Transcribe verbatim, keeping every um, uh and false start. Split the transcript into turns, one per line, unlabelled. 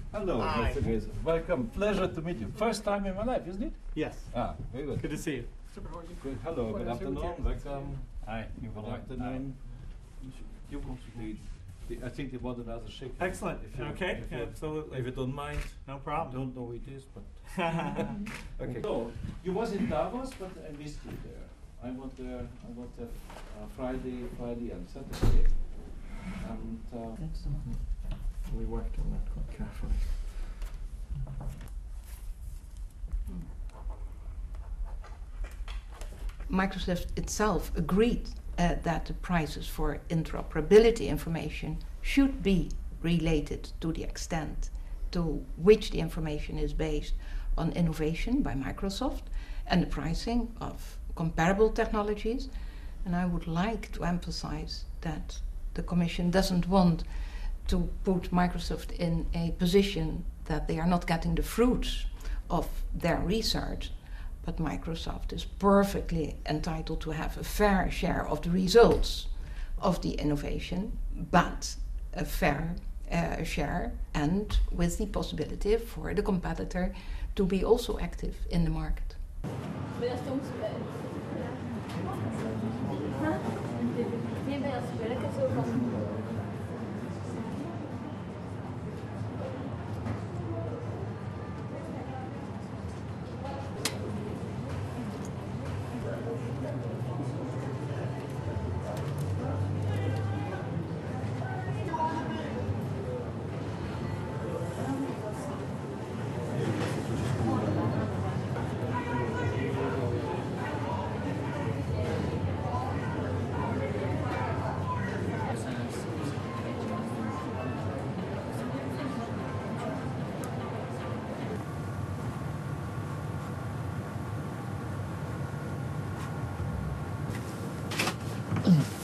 Hello,
Hi.
Mister Gaze. Welcome. Pleasure to meet you. First time in my life, isn't it?
Yes.
Ah, very good.
Good to see you.
Good. Hello, good afternoon. Welcome.
Hi, you
Good afternoon. You want to lead? the- I think they wanted us to shake hands.
Excellent.
If you-
Okay,
if you-
absolutely.
If you don't mind.
No
I
problem.
don't know who it is, but. Okay. So, you was in Davos, but I missed you there. I went there, I went there uh, Friday, Friday and Saturday. And uh,
That's the one. We worked on that quite carefully.
Microsoft itself agreed uh, that the prices for interoperability information should be related to the extent to which the information is based on innovation by Microsoft and the pricing of comparable technologies. And I would like to emphasize that the Commission doesn't want to put Microsoft in a position that they are not getting the fruits of their research. But Microsoft is perfectly entitled to have a fair share of the results of the innovation, but a fair uh, share, and with the possibility for the competitor to be also active in the market.
Mm.